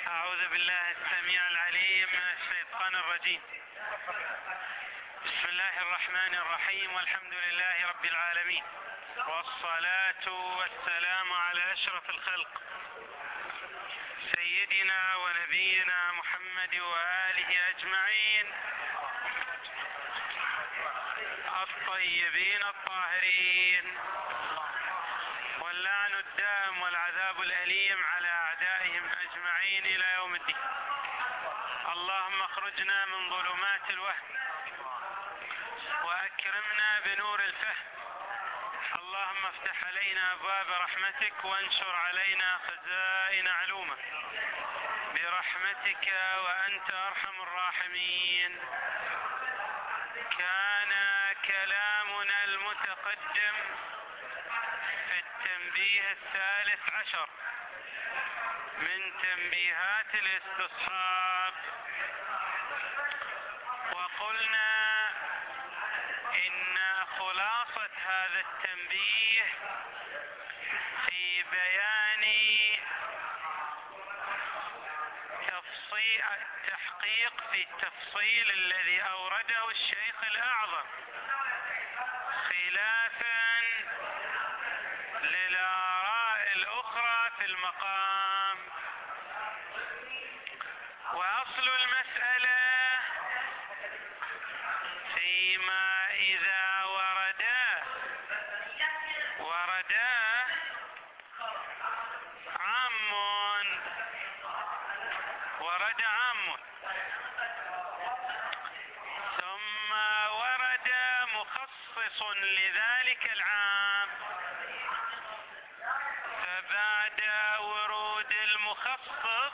أعوذ بالله السميع العليم من الشيطان الرجيم. بسم الله الرحمن الرحيم، والحمد لله رب العالمين، والصلاة والسلام على أشرف الخلق سيدنا ونبينا محمد وآله أجمعين الطيبين الطاهرين، واللعن الدائم والعذاب الأليم على أعدائهم أجمعين إلى يوم الدين. اللهم اخرجنا من ظلمات الوهم وأكرمنا بنور الفهم. اللهم افتح علينا أبواب رحمتك وانشر علينا خزائن علومك برحمتك وأنت أرحم الراحمين. كان كلامنا المتقدم في التنبيه 13 من تنبيهات الاستصحاب، وقلنا إن خلاصة هذا التنبيه في بيان التحقيق في التفصيل الذي أورده الشيخ الأعظم خلافا للآراء الأخرى في المقام. وأصل المسألة فيما إذا وردا عام ثم ورد مخصص لذلك العام، فبعد ورود المخصص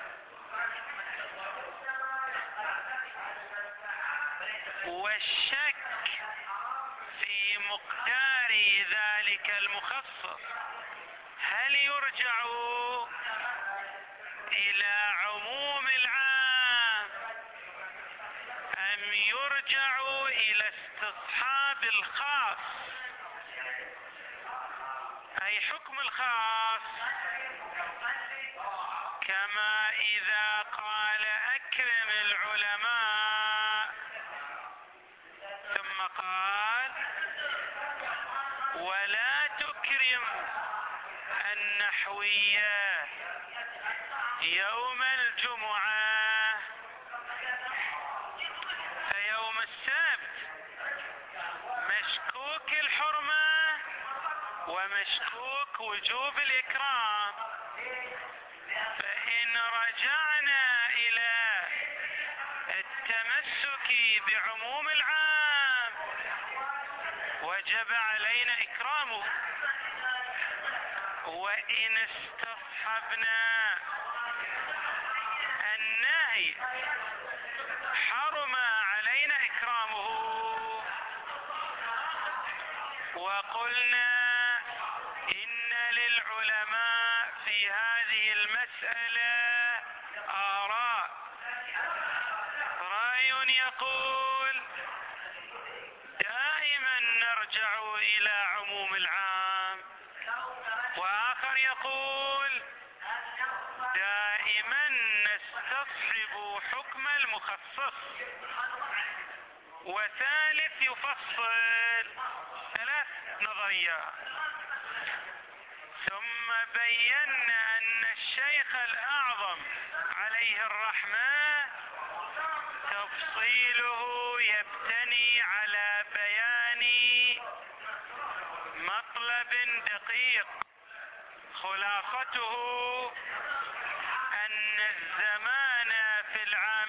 والشك في مقدار ذلك المخصص هل يرجع إلى عموم العام أم يرجع إلى استصحاب الخاص، أي حكم الخاص، كما إذا قال أكرم العلماء ثم قال ولا تكرم النحوية يوم الجمعة، فيوم السبت مشكوك الحرمة ومشكوك وجوب الإكرام. فإن رجعنا إلى التمسك بعموم العام وجب علينا إكرامه، وإن استصحبنا النهي حرم علينا إكرامه. وقلنا إن للعلماء في هذه المسألة آراء، رأي يقول دائما نرجع إلى عموم العام، وآخر يقول دائما نستصحب حكم المخصص، وثالث يفصل. 3 نظريات. ثم بينا أن الشيخ الأعظم عليه الرحمة تفصيله يبتني على بيان مطلب دقيق، خلاصته أن الزمان في العام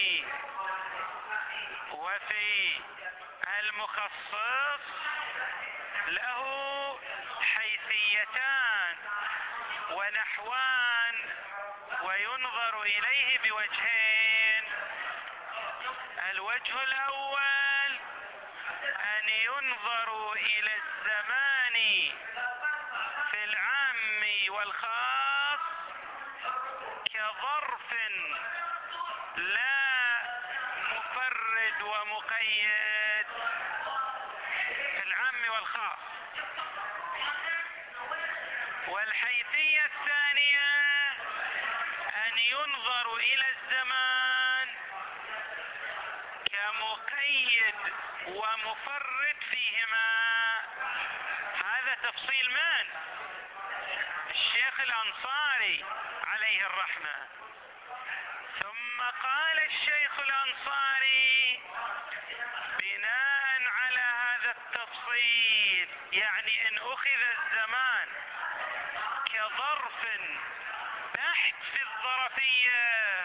وفي المخصص له حيثيتان ونحوان، وينظر إليه بوجهين. الوجه الأول أن ينظر إلى الزمان في العام والخاص كظرف لا مفرد ومقيد في العام والخاص. والحيثية الثانية أن أن ينظر إلى الزمان كمقيد ومفرد فيهما. هذا تفصيل من؟ الشيخ الأنصاري عليه الرحمة. ثم قال الشيخ الأنصاري بناء على هذا التفصيل، يعني إن أخذ الزمان كظرف بحث في الظرفية،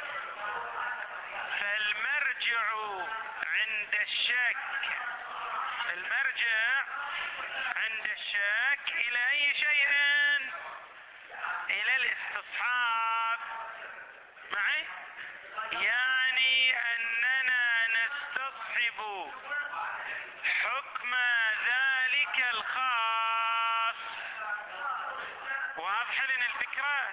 فالمرجع عند الشك، المرجع عند الشك إلى أي شيء؟ إلى الاستصحاب. معي؟ يعني أننا نستصحب حكم ذلك الخاص. واضح لنا الفكرة؟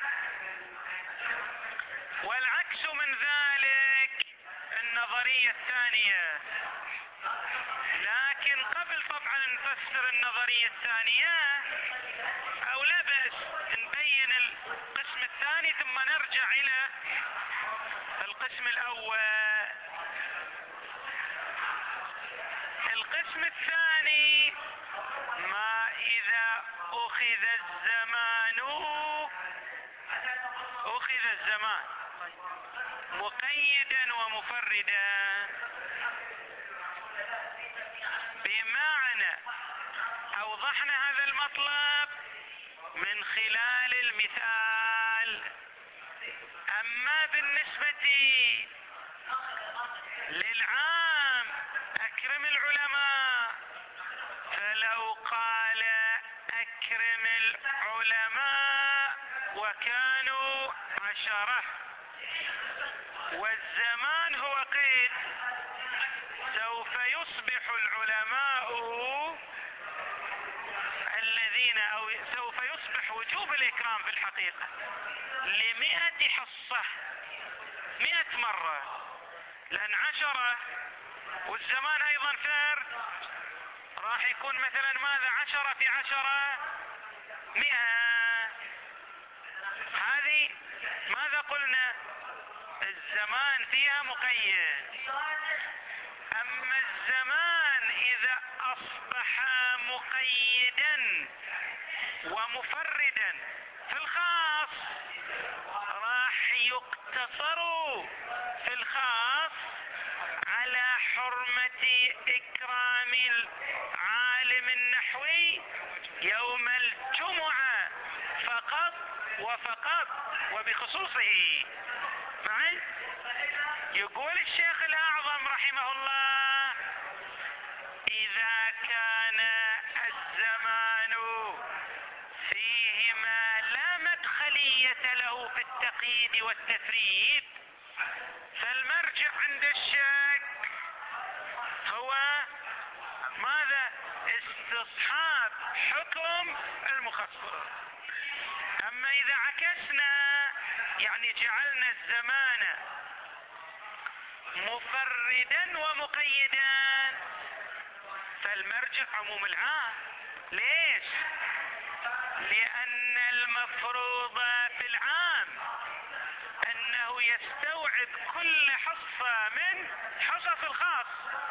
والعكس من ذلك النظرية الثانية. لكن قبل طبعا نفسر النظرية الثانية، أو لا بأس نبين القسم الثاني ثم نرجع إلى القسم الأول. القسم الثاني: ما إذا أخذ الزمان مقيدا ومفردا، بمعنى أوضحنا هذا المطلب من خلال المثال. أما بالنسبة للعام أكرم العلماء، فلو قال أكرم العلماء وكانوا 10 والزمان هو قيد، سوف يصبح العلماء الذين، أو سوف يصبح وجوب الإكرام في الحقيقة 100 حصة، 100 مرة، لأن 10 والزمان أيضا فرد، راح يكون مثلا ماذا؟ 10 في 10 100. هذه ماذا قلنا؟ الزمان فيها مقيد. أما الزمان إذا أصبح مقيدا ومفردا في الخاص، راح يقتصر في الخاص على حرمة إكرام العالم النحوي يوم الجمعة فقط وفقط وبخصوصه. معي؟ يقول الشيخ الأعظم رحمه الله: إذا كان الزمان فيه ما لا مدخلية له في التقييد والتفريد، فالمرجع عند الشك هو ماذا؟ استصحاب حكم المخصص. أما إذا عكسنا، يعني جعلنا الزمان مفردا ومقيدا، فالمرجع عموم العام. ليش؟ لأن المفروض في العام أنه يستوعب كل حصة من حصص الخاص،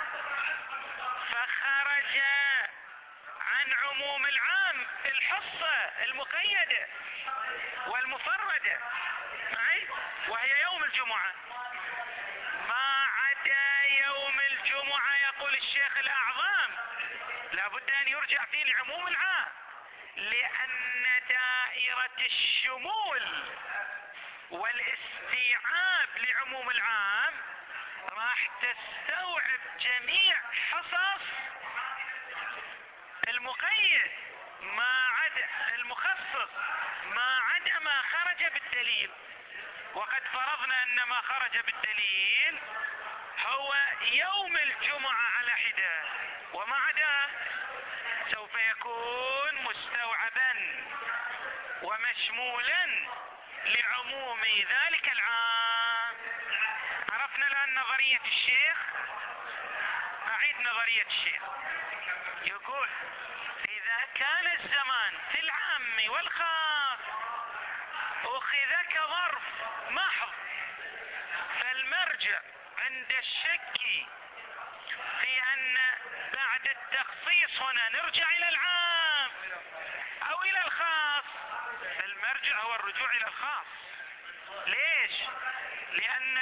فخرج عن عموم العام الحصة المقيدة والمفردة، معي؟ وهي يوم الجمعة. ما عدا يوم الجمعة يقول الشيخ الأعظم لابد أن يرجع فيه لعموم العام، لأن دائرة الشمول والاستيعاب لعموم العام راح تستوعب جميع حصص المقيد ما عدا المخصص، ما عدا ما خرج بالدليل. وقد فرضنا أن ما خرج بالدليل هو يوم الجمعة على حدة، وما عدا سوف يكون مستوعبا ومشمولا لعموم ذلك العام. عرفنا الآن نظرية الشيخ. أعيد نظرية الشيخ. يقول: إذا كان الزمان في العام والخاص أخذ كظرف محض عند الشك في أن بعد التخصيص هنا نرجع إلى العام أو إلى الخاص، المرجع هو الرجوع إلى الخاص. ليش؟ لأن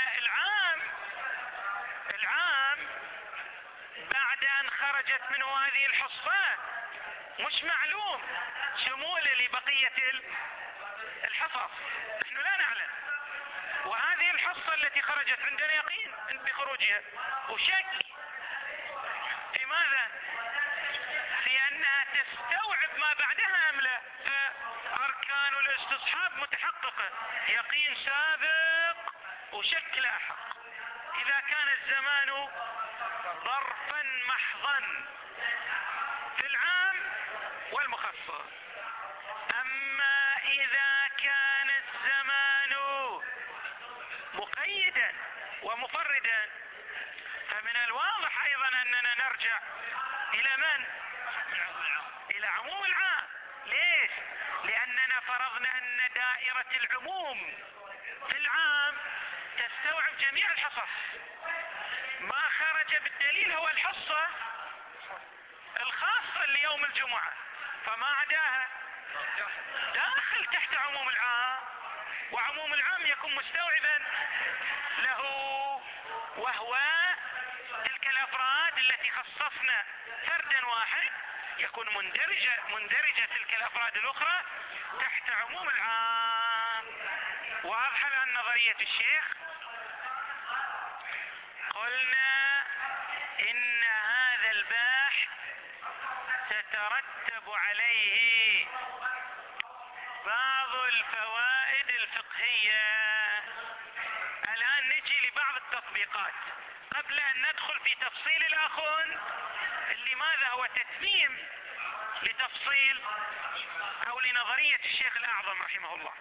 العام بعد أن خرجت منه هذه الحصة مش معلوم شموله لبقية الحصص، نحن لا نعلم. وهذه الحصة التي خرجت عندنا يقين بخروجها وشك في ماذا؟ في أنها تستوعب ما بعدها أم لا. فأركان الاستصحاب متحققة، يقين سابق وشك لاحق إذا كان الزمان ظرفا محضا في العام والمخصص. أما إذا كان الزمان مقيدا ومفردا فمن الواضح أيضا أننا نرجع إلى من؟ إلى عموم العام. ليش؟ لأننا فرضنا أن دائرة العموم في العام تستوعب جميع الحصص. ما خرج بالدليل هو الحصة الخاصة ليوم الجمعة، فما عداها داخل تحت عموم العام، وعموم العام يكون مستوعبا له، وهو تلك الأفراد التي خصصنا فردا واحد يكون مندرجة تلك الأفراد الأخرى تحت عموم العام. واضحة الآن نظرية الشيخ؟ قلنا إن هذا الباحث تترتب عليه بعض الفوائد الفقهية. الآن نجي لبعض التطبيقات قبل أن ندخل في تفصيل الآخون اللي ماذا هو تتميم لتفصيل أو لنظرية الشيخ الأعظم رحمه الله.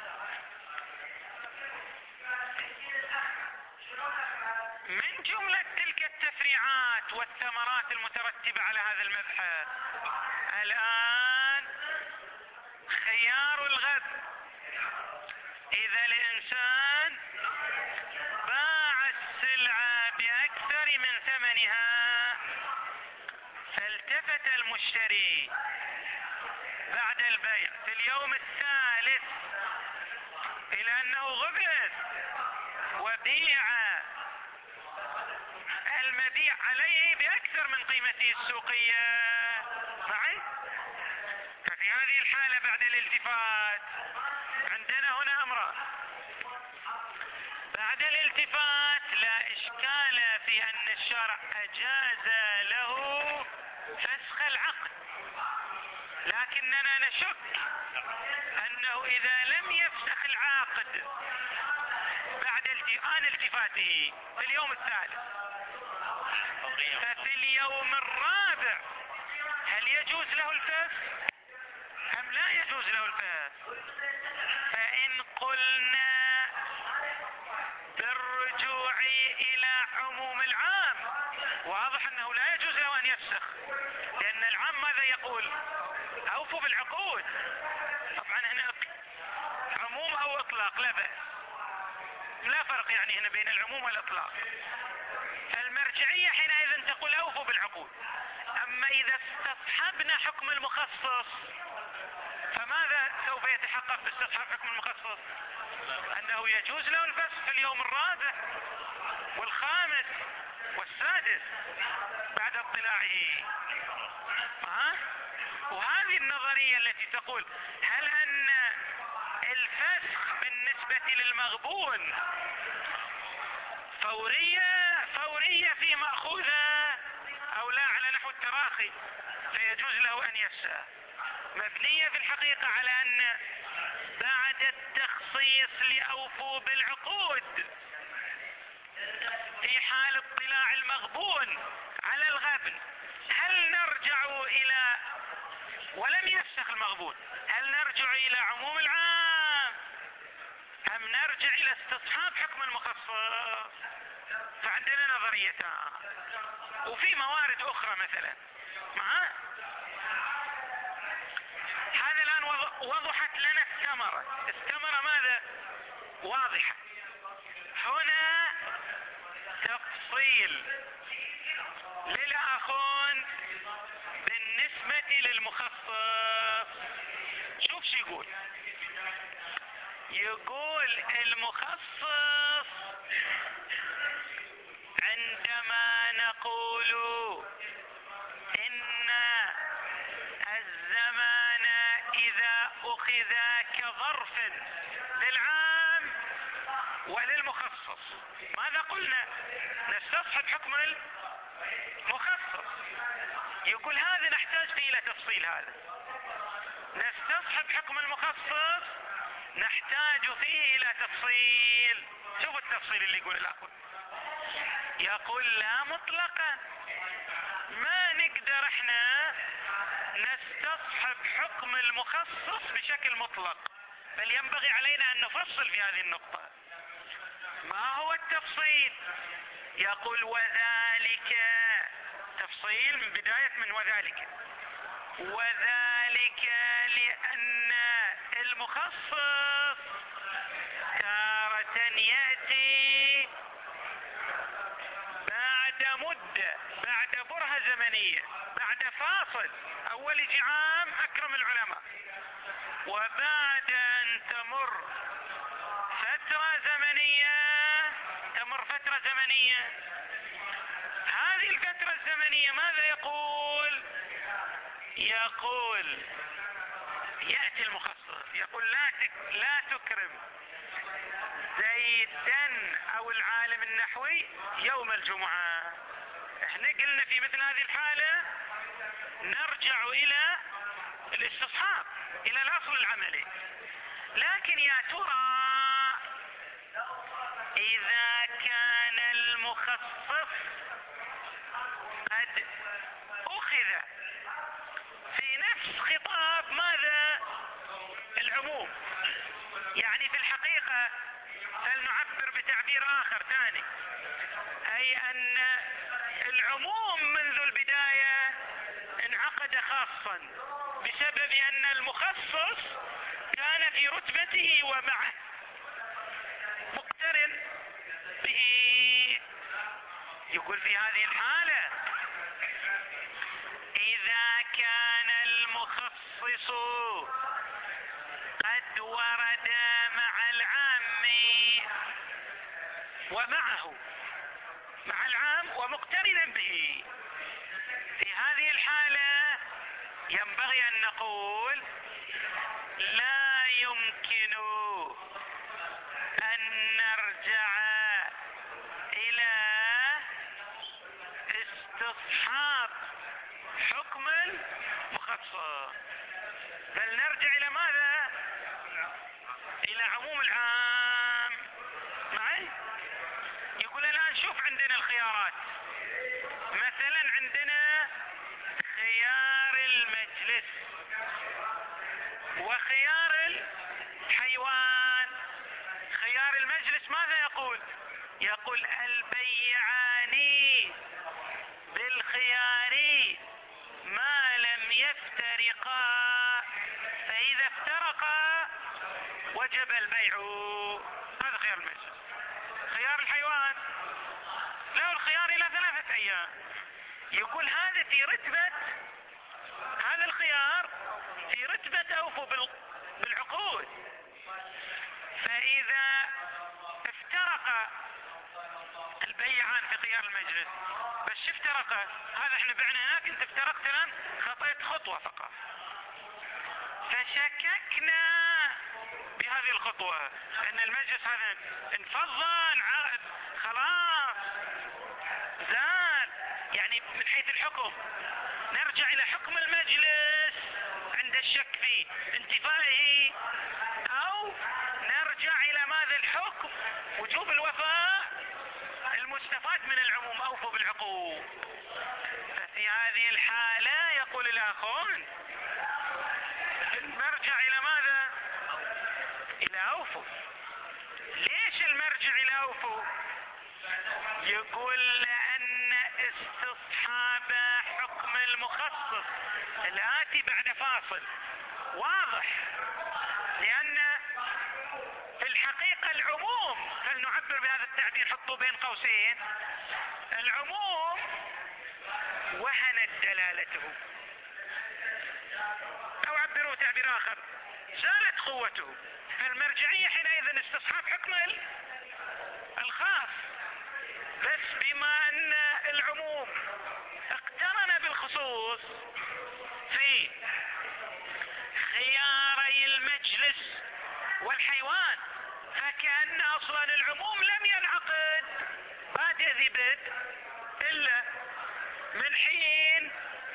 من جملة تلك التفريعات والثمرات المترتبة على هذا المبحث الآن خيار الغد. إذا الإنسان باع السلعة بأكثر من ثمنها فالتفت المشتري بعد البيع في اليوم الثالث إلى أنه غبن وبيع المبيع عليه بأكثر من قيمته السوقية معي، ففي هذه الحالة بعد الالتفات عندنا هنا أمران. بعد الالتفات لا إشكال في أن الشرع أجاز له فسخ العقد، لكننا نشك أنه إذا لم يفسخ العقد بعد آن التفاته في اليوم الثالث ففي اليوم الرابع هل يجوز له الفسخ أم لا يجوز له الفسخ؟ فإن قلنا بالرجوع إلى عموم العام واضح أنه لا يجوز له أن يفسخ، لأن العام ماذا يقول؟ أوفوا بالعقود. طبعا هنا عموم أو إطلاق لا بأس، لا فرق يعني هنا بين العموم والإطلاق. المرجعية حينئذ تقول أوفوا بالعقود. أما إذا استصحبنا حكم المخصص فماذا سوف يتحقق باستصحاب حكم المخصص؟ أنه يجوز له الفسخ في اليوم الرابع والخامس والسادس بعد اطلاعه. وهذه النظرية التي تقول هل أن الفسخ بالنسبة للمغبون فورية في مأخوذة أو لا على نحو التراخي فيجوز له أن يفسخ، مبنية في الحقيقة على أن بعد التخصيص لأوفوا بالعقود في حال اطلاع المغبون على الغبن هل نرجع إلى ولم يفسخ المغبون هل نرجع إلى عموم العام أم نرجع إلى استصحاب حكم المخصص؟ فعندنا نظريتان وفي موارد أخرى مثلا هذا الآن وضحت لنا الثمرة ماذا؟ واضحة. هنا التفصيل للآخون بالنسبة للمخصص. شوف شو يقول. يقول المخصص عندما نقول إن الزمان إذا أخذ كظرف للعام وللمخصص، ماذا قلنا؟ نستصحب حكم المخصص. يقول هذا نحتاج فيه إلى تفصيل. هذا نستصحب حكم المخصص نحتاج فيه إلى تفصيل. شوف التفصيل اللي يقول الأخوة. يقول لا مطلقا، ما نقدر احنا نستصحب حكم المخصص بشكل مطلق، بل ينبغي علينا أن نفصل في هذه النقطة. ما هو التفصيل؟ يقول وذلك، تفصيل من بداية من وذلك لأن المخصص تارة يأتي بعد مدة، بعد برهة زمنية، بعد فاصل. أول يجي عام أكرم العلماء، وبعد أن تمر فترة زمنية، هذه الفترة الزمنية ماذا يقول؟ يقول يأتي المخصص يقول لا تكرم زيدا أو العالم النحوي يوم الجمعة. احنا قلنا في مثل هذه الحالة نرجع إلى الاستصحاب، إلى الأصل العملي. لكن يا ترى إذا كان المخصص قد أخذ في نفس خطاب ماذا؟ العموم. يعني في الحقيقة فلنعبر بتعبير آخر ثاني، أي أن العموم منذ البداية انعقد خاصا بسبب أن المخصص كان في رتبته ومعه مقترن به. يقول في هذه الحالة إذا كان المخصص قد ورد مع العام ومعه، مع العام ومقترنا به، في هذه الحالة ينبغي أن نقول لا يمكن أن نرجع إلى استصحاب حكم المخصص، بل نرجع إلى ماذا؟ إلى عموم العام. معي؟ يقول الآن شوف عندنا الخيارات. مثلا عندنا خيار المجلس وخيار الحيوان. خيار المجلس ماذا يقول؟ يقول البيعان بالخيار ما لم يفترقا، فإذا افترقا وجب البيع. هذا خيار المجلس. خيار الحيوان له الخيار إلى 3 أيام. يقول هذا في رتبة، هذا الخيار في رتبة أوفوا بالعقود، فإذا افترق البيعان في خيار المجلس، بس افترق، هذا احنا بعنا هناك، انت افترقت الآن خطيت خطوة فقط، فشككنا بهذه الخطوة ان المجلس هذا انفض عقد خلاص زال، يعني من حيث الحكم نرجع الى حكم المجلس عند الشك في انتفائه، او نرجع الى ماذا؟ الحكم وجوب الوفاء المستفاد من العموم اوفوا بالعقود. ففي هذه الحالة يقول الاخون نرجع الى ماذا؟ الى اوفوا. ليش المرجع الى اوفوا؟ يقول لان استصحاب حكم المخصص الآتي بعد فاصل واضح، لأن في الحقيقة العموم، فلنعبر بهذا التعبير، حطوا بين قوسين، العموم وهنت دلالته، أو عبروا تعبير آخر، زالت قوته. فالمرجعية حينئذ استصحاب حكم الخاص، بس بما أن العموم اقترن بالخصوص في خياري المجلس والحيوان، فكأن أصلا العموم لم ينعقد بادئ ذي بدء إلا من حين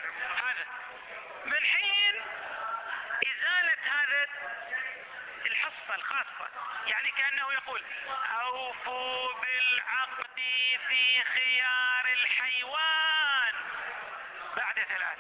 إزالة هذا الحصة الخاصة. يعني كأنه يقول أوفوا بالعقد في خيار الحيوان بعد 3.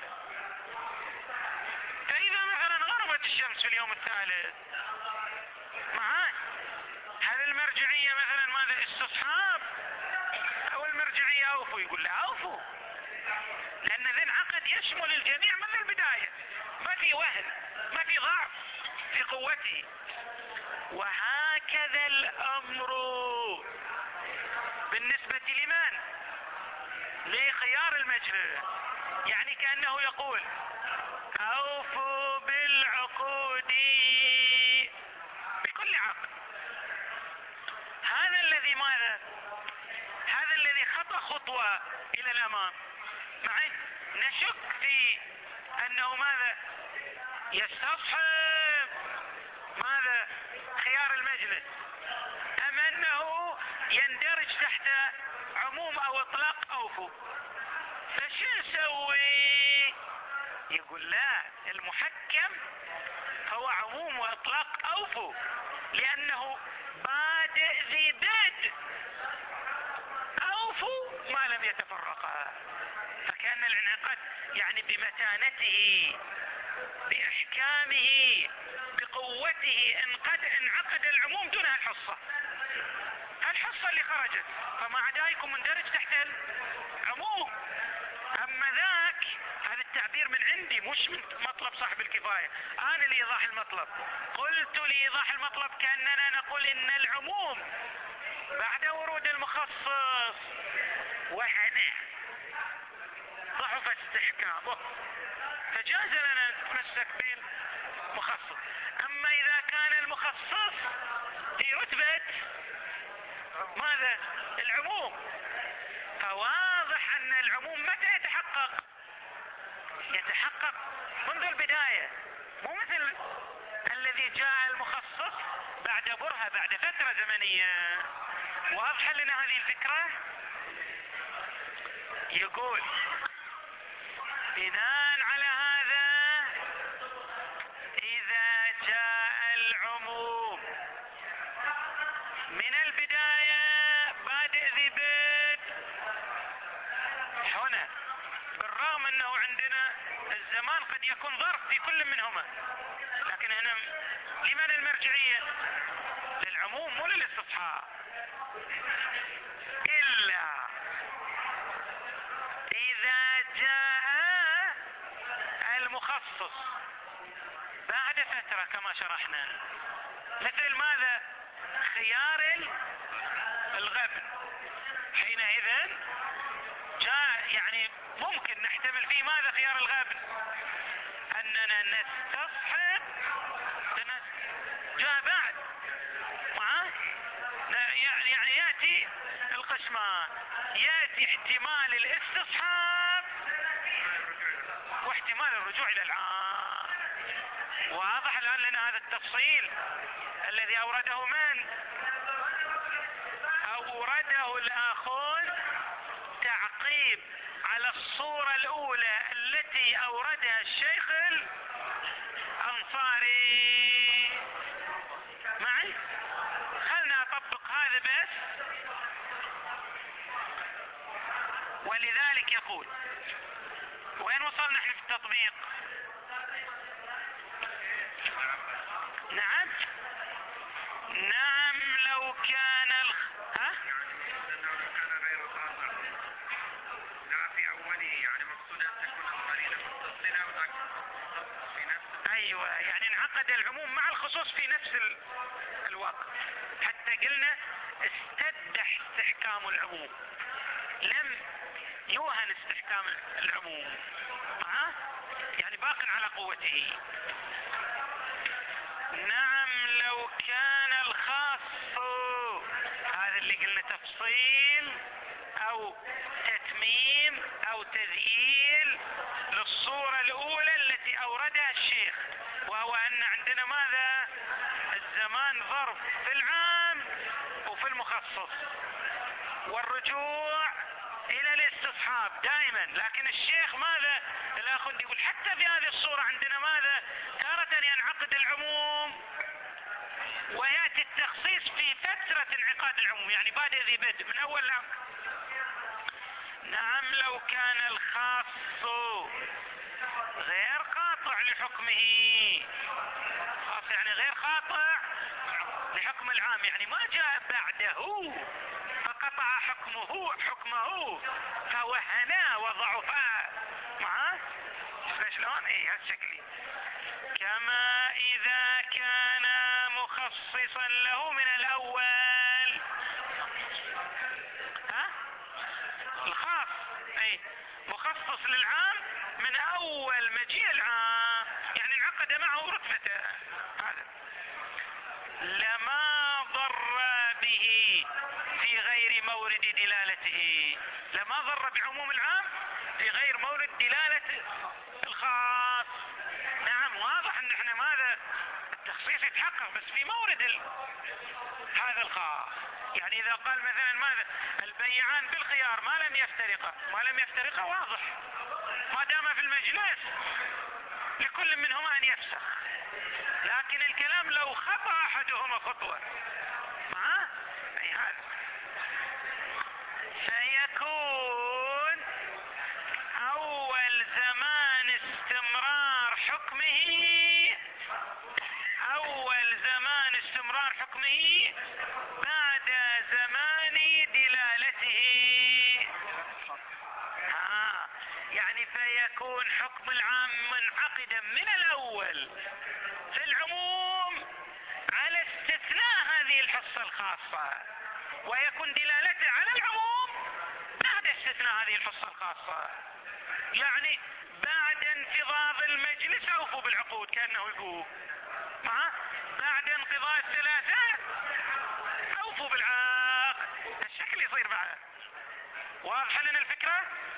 فإذا مثلا غربت الشمس في اليوم الثالث معاي، هل المرجعية مثلا ماذا استصحاب، أو المرجعية أوفوا؟ يقول لا، أوفوا، لأن ذا العقد يشمل الجميع من البداية، ما في وهن، ما في ضعف في قوته. وهكذا الأمر بالنسبة لمن؟ لخيار المجلس. يعني كأنه يقول أوفوا بالعقود بكل عقد. هذا الذي ماذا؟ هذا الذي خطأ خطوة إلى الأمام. معي نشك في أنه ماذا؟ يستصحب ماذا؟ خيار المجلس، أم أنه يندرج تحت عموم أو إطلاق أوفوا. فشو نسوي؟ يقول لا، المحكم هو عموم وإطلاق أوفوا، لأنه بادئ ذي بدء، أوفوا ما لم يتفرقا. فكأن الانعقاد يعني بمتانته، بإحكامه، بقوته، انعقد العموم دون الحصة اللي خرجت، فما عدايكم مندرج تحت العموم. أما ذاك، هذا التعبير من عندي مش من مطلب صاحب الكفاية، أنا لإيضاح المطلب، قلت لإيضاح المطلب كأننا نقول إن العموم بعد ورود المخصص وهنا ضعف استحكامه، فجاز لنا نتمسك بالمخصص. أما إذا كان المخصص في رتبة ماذا؟ العموم، فواضح أن العموم متى يتحقق منذ البداية، مو مثل الذي جاء المخصص بعد برهة، بعد فترة زمنية. واضحة لنا هذه الفكرة؟ يقول بناء على هذا، إذا جاء العموم من البداية بادئ ذي بدء هنا، بالرغم أنه عندنا الزمان قد يكون ظرف في كل منهما، لكن هنا لمن المرجعية؟ للعموم مو للاستصحاب. إلا إذا جاء المخصص بعد فترة كما شرحنا، مثل ماذا؟ خيار الغبن، حينئذ جاء يعني ممكن نحتمل فيه ماذا؟ خيار الغبن، أننا نستصحب جاء بعد معاه، يعني يأتي القسمان، يأتي احتمال الاستصحاب واحتمال الرجوع إلى العام. واضح الآن لنا هذا التفصيل الذي أورده من؟ أورده الآخون تعقيب على الصورة الأولى التي أوردها الشيخ الأنصاري. معي؟ خلنا أطبق هذا بس. ولذلك يقول، وين وصلنا نحن في التطبيق؟ نعم لو كان في أوله، يعني مقصود أن تكون القرينة متصلة وذاك في نفس. أيوة، يعني انعقد العموم مع الخصوص في نفس الوقت، حتى قلنا استدح استحكام العموم، لم يوهن استحكام العموم، يعني باق على قوته. نعم لو كان الخاص، هذا اللي قلنا تفصيل او تتميم او تذييل للصورة الاولى التي اوردها الشيخ، وهو ان عندنا ماذا؟ الزمان ظرف في العام وفي المخصص، والرجوع الى الاستصحاب دائما. لكن الشيخ ماذا؟ الاخوندي يقول حتى في هذه الصورة عندنا ماذا؟ تارة ينعقد العموم ويأتي التخصيص في فترة انعقاد العموم، يعني بعد ذي بدء من اول الامر. نعم لو كان الخاص غير قاطع لحكمه، خاص يعني غير قاطع لحكم العام، يعني ما جاء بعده فقطع حكمه فوهنا وضعفا، شلون؟ هالشكل. كما اذا كان مخصصا له من الاول، الخاص مخصص للعام من اول مجيء العام، يعني انعقد معه رتبته، هذا لما ضر به في غير مورد دلالته، لما ضر بعموم العام في غير مورد دلالة الخاص. نعم واضح ان احنا ماذا؟ التخصيص يتحقق بس في مورد هذا الخاص. يعني اذا قال مثلا ماذا؟ البيعان بالخيار ما لم يفترقا واضح، ما دام في المجلس لكل منهما ان يفسخ. لكن الكلام لو خطأ احدهما خطوة، هذا فيكون اول زمان استمرار حكمه بعد زمان دلالته. يعني فيكون حكم العام منعقدا من الاول في العموم على استثناء هذه الحصة الخاصة، ويكون دلالته على العموم بعد استثناء هذه الحصة الخاصة. يعني بعد انقضاض المجلس اوفوا بالعقود، كأنه يقول بعد انقضاء الثلاثة اوفوا بالعقد، الشكل يصير بعد. واضح لنا الفكرة؟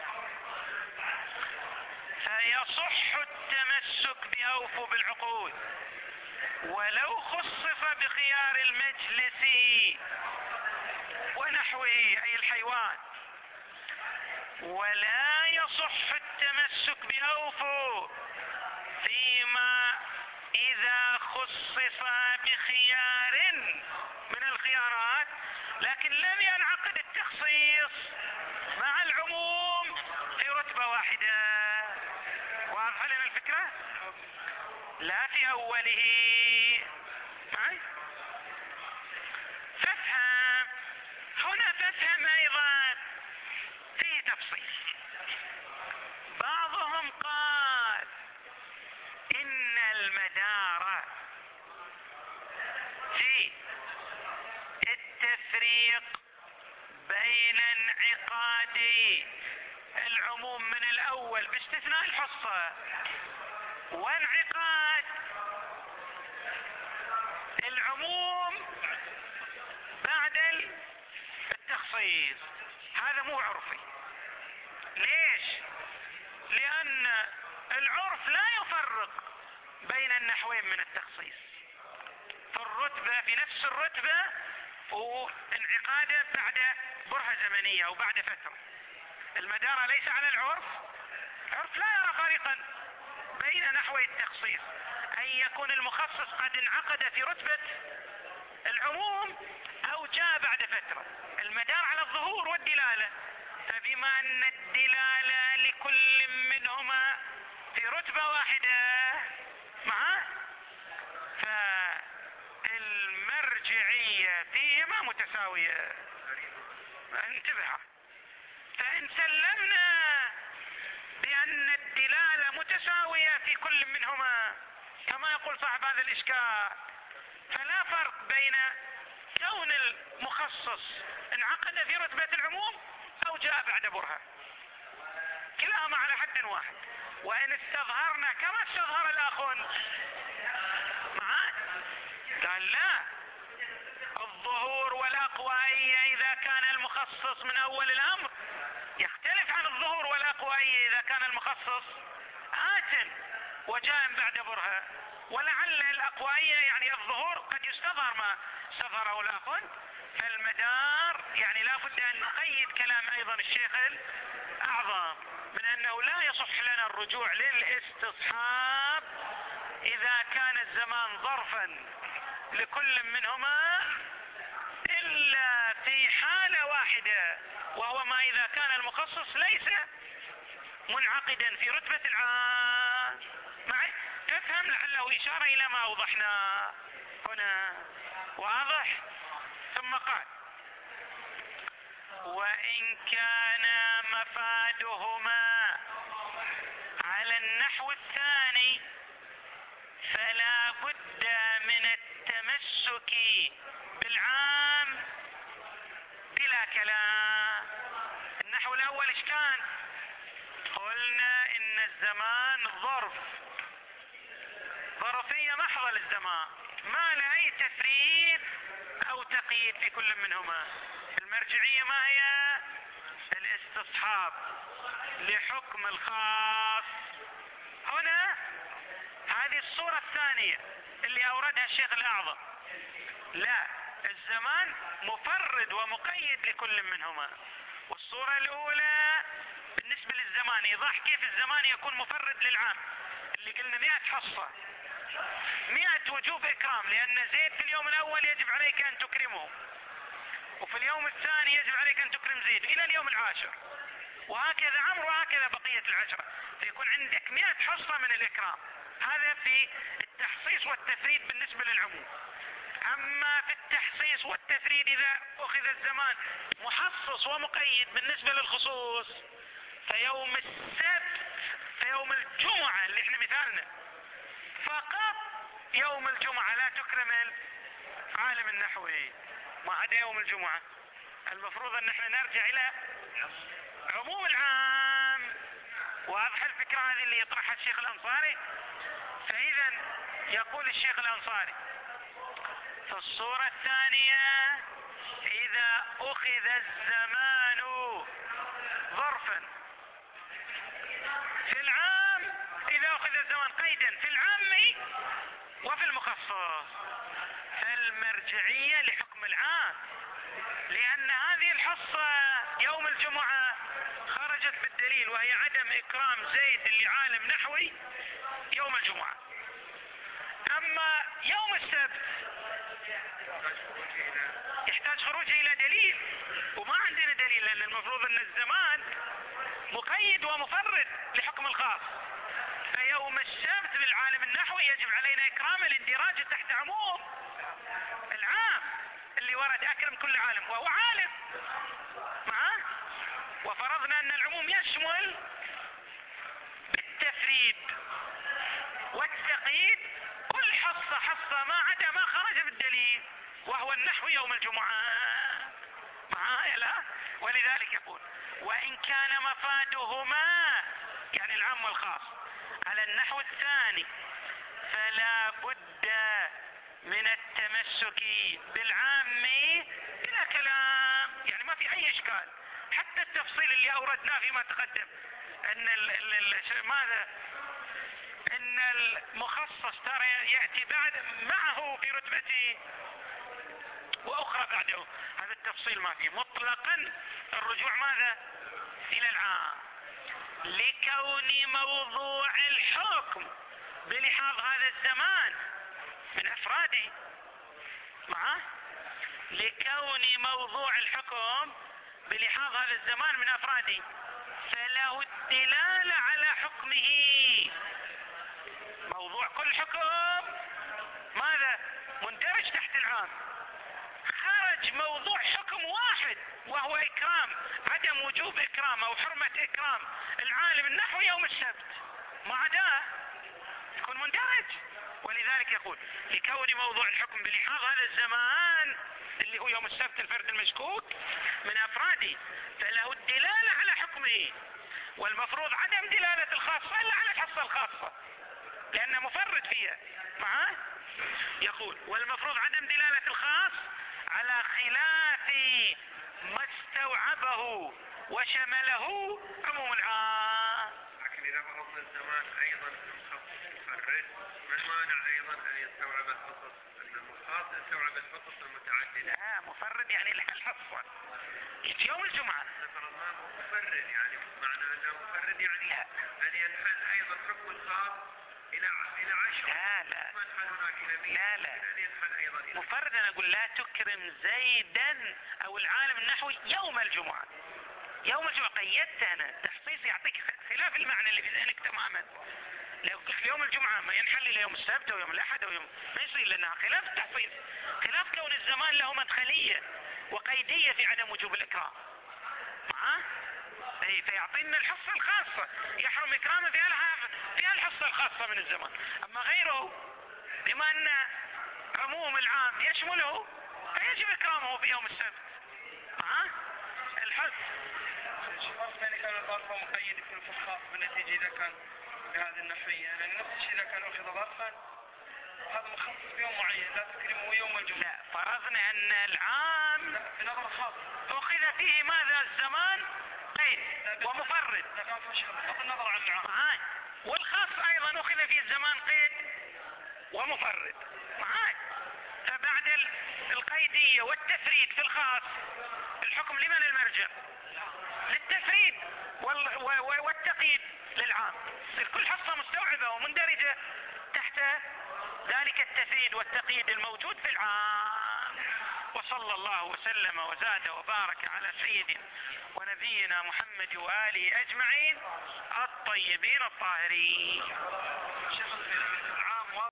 فيصح التمسك باوفوا بالعقود ولو خصص بخيار المجلس ونحوه اي الحيوان، ولا يصح التمسك باوفوا فيما اذا خصص بخيار من الخيارات لكن لم ينعقد التخصيص مع العموم في رتبة واحدة. واضح لنا الفكرة؟ لا في اوله. فافهم هنا، فافهم ايضا في تفصيل. بعضهم قال ان المدار في التفريق بين انعقاد العموم من الاول باستثناء الحصة وانعقاد العموم بعد التخصيص، هذا مو عرفي. ليش؟ لان العرف لا يفرق بين النحوين من التخصيص في الرتبة، في نفس الرتبة وانعقاده بعد برهة زمنية او بعد فترة. المدار ليس على العرف، العرف لا يرى فارقا بين نحوي التخصيص، ان يكون المخصص قد انعقد في رتبة العموم او جاء بعد فترة. المدار على الظهور والدلالة، فبما ان الدلالة لكل منهما في رتبة واحدة فالمرجعية فيهما متساوية. انتبه، فإن سلمنا بأن الدلالة متساوية في كل منهما كما يقول صاحب هذا الإشكال، فلا فرق بين كون المخصص انعقد في رتبة العموم أو جاء بعد برهة، كلاهما على حد واحد. وإن استظهرنا كما استظهر الآخون معاه، قال لا، الظهور والأقوائية إذا كان المخصص من أول الأمر يختلف عن الظهور والأقوائية إذا كان المخصص آت وجاء بعد برهة. ولعل الأقوائية يعني الظهور قد يستظهر ما استظهره الآخون. فالمدار يعني لا بد أن نقيد كلام أيضا الشيخ الأعظم من أنه لا يصح لنا الرجوع للاستصحاب إذا كان الزمان ظرفا لكل منهما إلا في حالة واحدة، وهو ما إذا كان المخصص ليس منعقدا في رتبة العام. معي تفهم لعله إشارة إلى ما أوضحنا هنا، واضح؟ ثم قال: وإن كان مفادهما على النحو الثاني فلا بد من التمسك بالعام بلا كلام. النحو الأول إيش كان؟ قلنا إن الزمان ظرفية محضة للزمان، ما له أي تفريد أو تقييد في كل منهما. المرجعية ما هي؟ الاستصحاب لحكم الخاص. هنا هذه الصورة الثانية اللي أوردها الشيخ الأعظم، لا، الزمان مفرد ومقيد لكل منهما. والصورة الأولى بالنسبة للزمان إيضاح كيف الزمان يكون مفرد للعام، اللي قلنا 100 حصة، 100 وجوب إكرام، لأن زيد في اليوم الأول يجب عليك أن تكرمه، وفي اليوم الثاني يجب عليك أن تكرم زيد إلى اليوم العاشر، وهكذا عمرو، وهكذا بقية العشرة، فيكون عندك 100 حصة من الإكرام. هذا في التحصيص والتفريد بالنسبة للعموم. أما في التحصيص والتفريد إذا أخذ الزمان محصص ومقيد بالنسبة للخصوص، فيوم السبت، فيوم الجمعة اللي احنا مثالنا، فقط يوم الجمعة لا تكرم العالم النحوي، ما عدا يوم الجمعة. المفروض ان احنا نرجع الى عموم العام. واضح الفكرة هذه اللي يطرحها الشيخ الأنصاري؟ فإذا يقول الشيخ الأنصاري في الصورة الثانية: إذا أخذ الزمان ظرفا في العام، إذا أخذ الزمان قيدا في العام وفي المخصص، فالمرجعية لحكم العام، لأن هذه الحصة يوم الجمعة خرجت بالدليل، وهي عدم إكرام زيد اللي عالم نحوي يوم الجمعة. أما يوم السبت يحتاج خروج إلى دليل، وما عندنا دليل، لأن المفروض أن الزمان مقيد ومفرد لحكم الخاص. فيوم السبت بالعالم النحوي يجب علينا إكرام الاندراج تحت عموم العام اللي ورد أكرم كل عالم، وهو عالم معه. وفرضنا أن العموم يشمل بالتفريد والتقييد كل حصة حصة ما عدا ما خرج بالدليل، وهو النحو يوم الجمعة. معايا لا؟ ولذلك يقول: وإن كان مفادهما يعني العام والخاص على النحو الثاني فلا بد من التمسك بالعام بلا كلام. يعني ما في أي إشكال، حتى التفصيل اللي أوردناه فيما تقدم أن ماذا؟ أن المخصص ترى يأتي بعد معه في رتبته وأخرى بعده، هذا التفصيل ما فيه، مطلقا الرجوع ماذا؟ إلى العام، لكون موضوع الحكم بلحاظ هذا الزمان من أفراده. معه؟ لكون موضوع الحكم بلحاظ هذا الزمان من أفراده فله الدلالة على حكمه. موضوع كل حكم ماذا؟ مندرج تحت العام. خرج موضوع حكم واحد وهو إكرام، عدم وجوب إكرام أو حرمة إكرام العالم النحوي يوم السبت، ما عداه يكون مندرج. ولذلك يقول: لكون موضوع الحكم بلحاظ هذا الزمان اللي هو يوم السبت الفرد المشكوك من أفراده، فله الدلالة على حكمه، والمفروض عدم دلالة الخاصة إلا على الحصة الخاصة لأنه مفرد فيها معاه. يقول والمفروض عدم دلالة الخاص على خلاف ما استوعبه وشمله عموم العام. لكن إذا فرضنا الزمان أيضا المخصص مفرد، ما المانع أيضا أن يستوعب الخصص، أن المخصص يستوعب الخصص المتعددة؟ لا، مفرد يعني الحصة في يوم الجمعة. فرضناه مفرد، يعني معنى أنه مفرد يعني أن ينحل أيضا حكم الخاص إلى 10. لا ما انحل هناك إلى 100. لا أن ينحل أيضا إلى مفرد. أنا أقول لا تكرم زيدا أو العالم النحوي يوم الجمعة. يوم الجمعة قيدت أنا، التخصيص يعطيك خلاف المعنى اللي في ذهنك تماما. لو قلت يوم الجمعة ما ينحل إلى يوم السبت أو يوم الأحد أو يوم، ما يصير، لأنها خلاف التخصيص، خلاف كون الزمان له مدخلية وقيدية في عدم وجوب الإكرام. اي فيعطينا الحصة الخاصة، يحرم إكرامه فيها الحصة الخاصة من الزمان. أما غيره بما أن عموم العام يشمله فيجب إكرامه في يوم السبت. الحث الشخص يعني كان الظرف مقيد يكون في الخاص بالنتيجة إذا كان بهذه النحوية، يعني نفس الشيء إذا كان أخذ ظرفا هذا مخصص بيوم معين لا تكرمه يوم الجمعة. لا، فرضنا أن العام بنظر خاص أخذ فيه ماذا الزمان قيد ومفرد، بغض النظر عن العام، والخاص أيضا أخذ فيه الزمان قيد ومفرد معاك. فبعد القيدية والتفريد في الخاص الحكم لمن المرجع؟ للتفريد والتقييد للعام. تصير كل حصة مستوعبة ومندرجة تحت ذلك التفريد والتقييد الموجود في العام. وصلى الله وسلم وزاد وبارك على سيدنا ونبينا محمد وآله أجمعين الطيبين الطاهرين.